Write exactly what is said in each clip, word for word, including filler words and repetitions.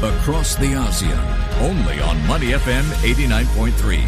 Across the ASEAN, only on Money F M eighty-nine point three.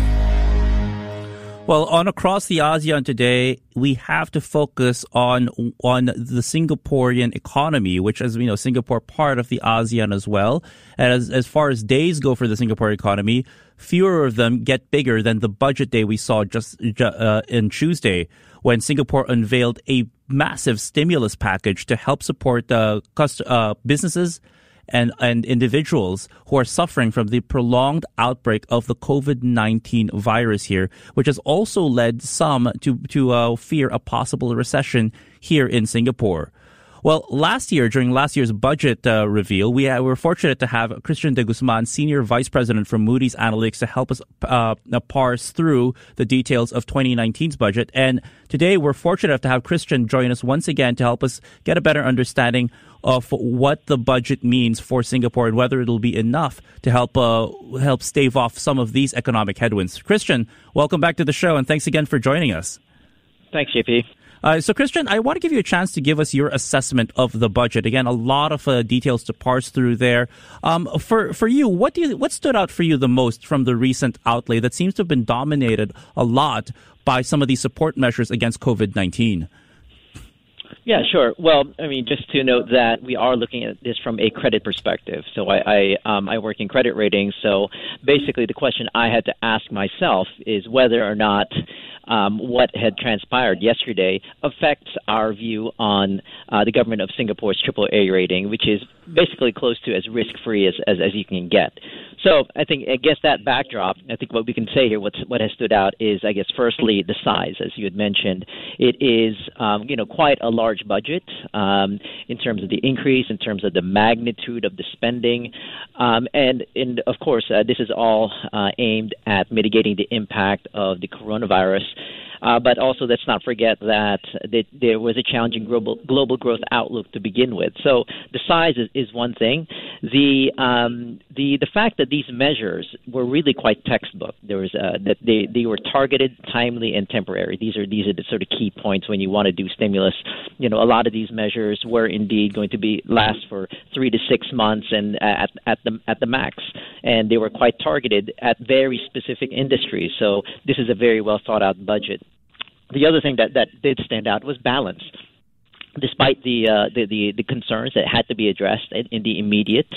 Well, on Across the ASEAN today, we have to focus on on the Singaporean economy, which, as we know, Singapore part of the ASEAN as well. And as, as far as days go for the Singapore economy, fewer of them get bigger than the budget day we saw just uh, in Tuesday, when Singapore unveiled a massive stimulus package to help support uh, cust- uh, businesses and, and individuals who are suffering from the prolonged outbreak of the COVID nineteen virus here, which has also led some to, to uh, fear a possible recession here in Singapore. Well, last year, during last year's budget uh, reveal, we uh, were fortunate to have Christian de Guzman, Senior Vice President from Moody's Analytics, to help us uh, parse through the details of twenty nineteen's budget. And today, we're fortunate to have Christian join us once again to help us get a better understanding of what the budget means for Singapore and whether it'll be enough to help uh, help stave off some of these economic headwinds. Christian, welcome back to the show, and thanks again for joining us. Thanks, J P. Uh, so, Christian, I want to give you a chance to give us your assessment of the budget. Again, a lot of uh, details to parse through there. Um, for for you, what do you what stood out for you the most from the recent outlay that seems to have been dominated a lot by some of these support measures against COVID nineteen? Yeah, sure. Well, I mean, just to note that we are looking at this from a credit perspective. So I I, um, I work in credit ratings. So basically the question I had to ask myself is whether or not um, what had transpired yesterday affects our view on uh, the government of Singapore's triple A rating, which is basically close to as risk-free as, as, as you can get. So I think against that backdrop, I think what we can say here, what's, what has stood out is, I guess, firstly, the size, as you had mentioned. It is, um, you know, quite a large budget um, in terms of the increase, in terms of the magnitude of the spending. Um, and, and, of course, uh, this is all uh, aimed at mitigating the impact of the coronavirus. Uh, but also, let's not forget that th- there was a challenging global, global growth outlook to begin with. So the size is, is one thing. The um, the the fact that these measures were really quite textbook. There was uh, that they, they were targeted, timely, and temporary. These are these are the sort of key points when you want to do stimulus. You know, a lot of these measures were indeed going to be last for three to six months and at at the at the max, and they were quite targeted at very specific industries. So this is a very well thought out budget. The other thing that, that did stand out was balance. Despite the, uh, the, the the concerns that had to be addressed in, in the immediate,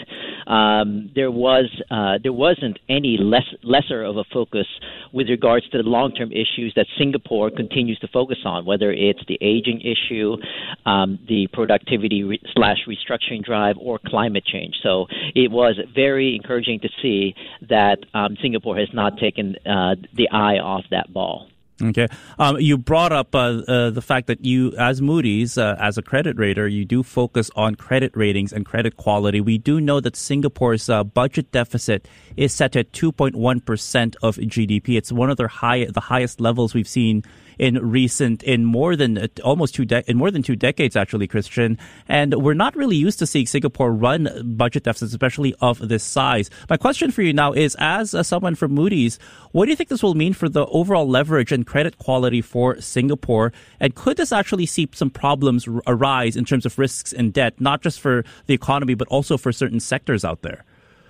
um, there was uh, there wasn't any less lesser of a focus with regards to the long-term issues that Singapore continues to focus on, whether it's the aging issue, um, the productivity re- slash restructuring drive, or climate change. So it was very encouraging to see that um, Singapore has not taken uh, the eye off that ball. Okay. Um, you brought up uh, uh, the fact that you, as Moody's, uh, as a credit rater, you do focus on credit ratings and credit quality. We do know that Singapore's uh, budget deficit is set at two point one percent of G D P. It's one of their high, the highest levels we've seen in recent, in more than uh, almost two, de- in more than two decades, actually, Christian. And we're not really used to seeing Singapore run budget deficits, especially of this size. My question for you now is, as uh, someone from Moody's, what do you think this will mean for the overall leverage and credit quality for Singapore? And could this actually see some problems r- arise in terms of risks and debt, not just for the economy, but also for certain sectors out there?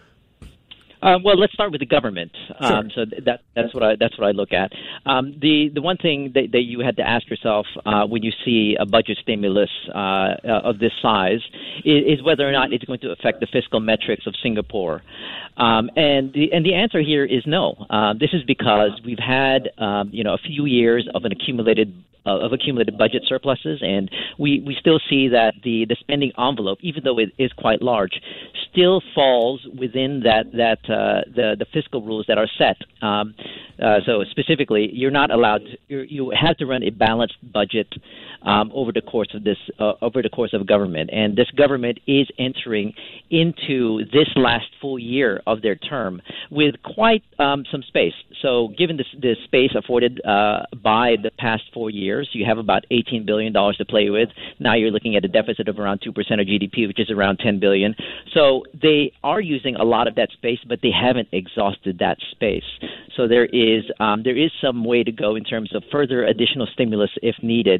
Uh, well, let's start with the government. Sure. Um, so that, that's what I that's what I look at. Um, the the one thing that, that you had to ask yourself uh, when you see a budget stimulus uh, of this size is, is whether or not it's going to affect the fiscal metrics of Singapore. Um, and the and the answer here is no. Uh, this is because we've had um, you know a few years of an accumulated uh, of accumulated budget surpluses, and we, we still see that the, the spending envelope, even though it is quite large, still falls within that that uh, the the fiscal rules that are set. Um, uh, so specifically, you're not allowed. To, you're, you have to run a balanced budget um, over the course of this uh, over the course of government, and this government is entering into this last full year of their term with quite um, some space. So, given this, this space afforded uh, by the past four years, you have about eighteen billion dollars to play with. Now you're looking at a deficit of around two percent of G D P, which is around ten billion dollars. So they are using a lot of that space, but they haven't exhausted that space. So there is um, there is some way to go in terms of further additional stimulus if needed. And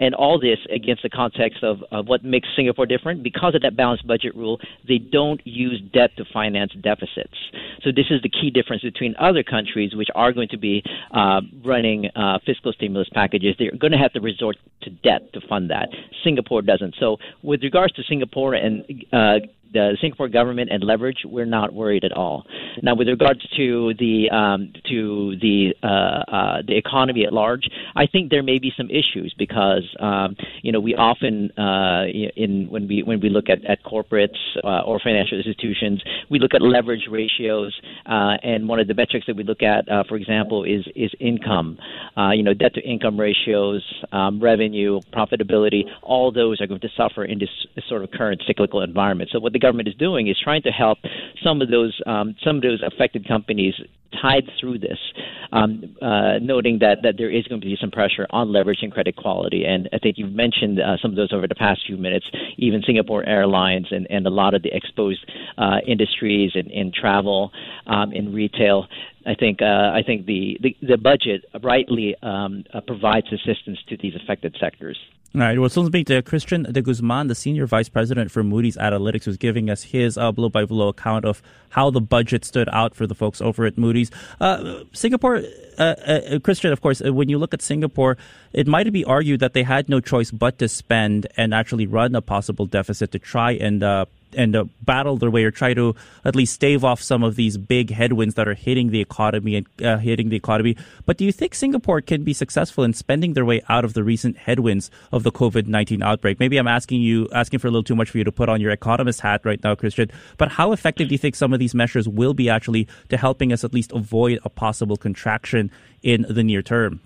and all this against the context of, of what makes Singapore different. Because of that balanced budget rule, they don't use debt to finance deficits. So this is the key difference between other countries which are going to be uh, running uh, fiscal stimulus packages. They're going to have to resort to debt to fund that. Singapore doesn't. So with regards to Singapore and uh, the Singapore government and leverage, we're not worried at all. Now, with regards to the um, to the uh, uh, the economy at large, I think there may be some issues because um, you know we often uh, in when we when we look at, at corporates uh, or financial institutions, we look at leverage ratios, uh, and one of the metrics that we look at, uh, for example, is is income. Uh, you know, debt to income ratios, um, revenue, profitability. All those are going to suffer in this sort of current cyclical environment. So what the government is doing is trying to help some of those um, some of those affected companies tide through this, um, uh, noting that, that there is going to be some pressure on leverage and credit quality. And I think you've mentioned uh, some of those over the past few minutes, even Singapore Airlines and, and a lot of the exposed uh, industries in, in travel, um, in retail. I think uh, I think the, the, the budget rightly um, uh, provides assistance to these affected sectors. All right. Well, so let's speak to Christian de Guzman, the Senior Vice President for Moody's Analytics, who's giving us his uh, blow-by-blow account of how the budget stood out for the folks over at Moody's. Uh, Singapore, uh, uh, Christian, of course, when you look at Singapore, it might be argued that they had no choice but to spend and actually run a possible deficit to try and uh, and uh, battle their way or try to at least stave off some of these big headwinds that are hitting the economy and uh, hitting the economy. But do you think Singapore can be successful in spending their way out of the recent headwinds of the COVID nineteen outbreak? Maybe I'm asking you, asking for a little too much for you to put on your economist hat right now, Christian. But how effective do you think some of these measures will be actually to helping us at least avoid a possible contraction in the near term?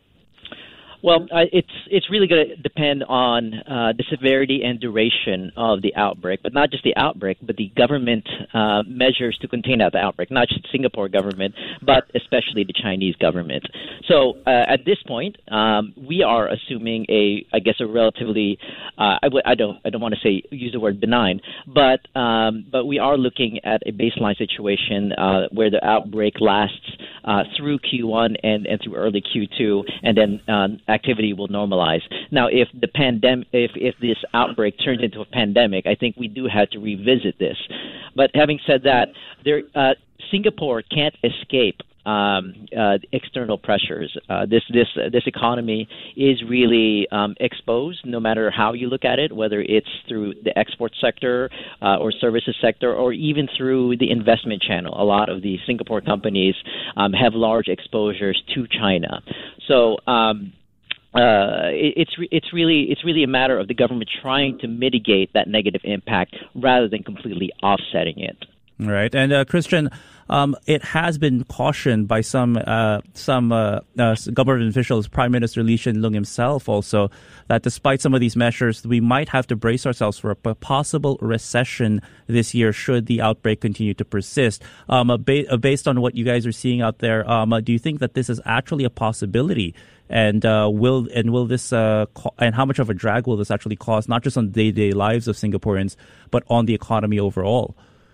Well, uh, it's it's really going to depend on uh, the severity and duration of the outbreak, but not just the outbreak, but the government uh, measures to contain that the outbreak, not just the Singapore government, but especially the Chinese government. So uh, at this point, um, we are assuming a, I guess, a relatively, uh, I, w- I don't, I don't want to say use the word benign, but um, but we are looking at a baseline situation uh, where the outbreak lasts uh, through Q one and, and through early Q two, and then um, activity will normalize. Now, if the pandemic, if, if this outbreak turns into a pandemic, I think we do have to revisit this. But having said that, there, uh, Singapore can't escape um, uh, external pressures. Uh, this this uh, this economy is really um, exposed, no matter how you look at it, whether it's through the export sector uh, or services sector, or even through the investment channel. A lot of the Singapore companies um, have large exposures to China. So. Um, Uh, it, it's re- it's really it's really a matter of the government trying to mitigate that negative impact rather than completely offsetting it. Right, and uh, Christian, um, it has been cautioned by some uh, some uh, uh, government officials, Prime Minister Lee Hsien Loong himself, also that despite some of these measures, we might have to brace ourselves for a p- possible recession this year should the outbreak continue to persist. Um, uh, ba- uh, based on what you guys are seeing out there, um, uh, do you think that this is actually a possibility? And uh, will and will this uh, co- and how much of a drag will this actually cause, not just on day-to-day lives of Singaporeans, but on the economy overall?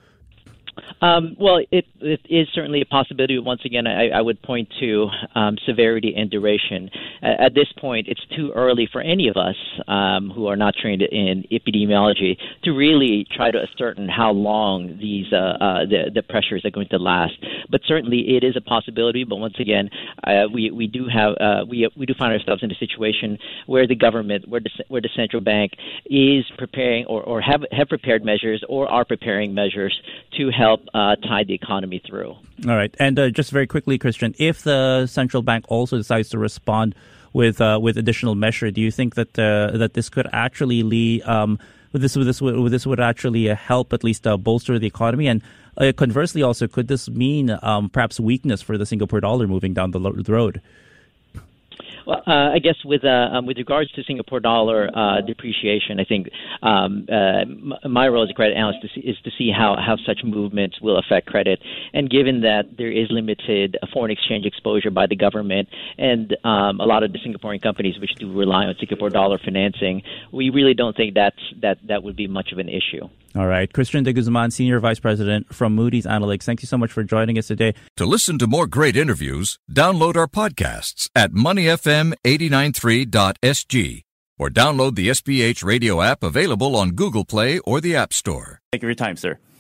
Um, well, it, it is certainly a possibility. Once again, I, I would point to um, severity and duration. Uh, at this point, it's too early for any of us um, who are not trained in epidemiology to really try to ascertain how long these uh, uh, the, the pressures are going to last. But certainly, it is a possibility. But once again, uh, we we do have uh, we we do find ourselves in a situation where the government, where the where the central bank is preparing or, or have have prepared measures or are preparing measures to help uh, tide the economy through. All right. And uh, just very quickly, Christian, if the central bank also decides to respond with uh, with additional measure, do you think that uh, that this could actually lead, um, this this would this would actually uh, help at least uh, bolster the economy? And uh, conversely, also, could this mean um, perhaps weakness for the Singapore dollar moving down the, lo- the road? Well, uh, I guess with uh, um, with regards to Singapore dollar uh, depreciation, I think um, uh, m- my role as a credit analyst is, is to see how, how such movements will affect credit. And given that there is limited foreign exchange exposure by the government and um, a lot of the Singaporean companies which do rely on Singapore dollar financing, we really don't think that's, that that would be much of an issue. All right. Christian de Guzman, Senior Vice President from Moody's Analytics. Thank you so much for joining us today. To listen to more great interviews, download our podcasts at money f m eight nine three dot s g or download the S P H radio app available on Google Play or the App Store. Thank you for your time, sir.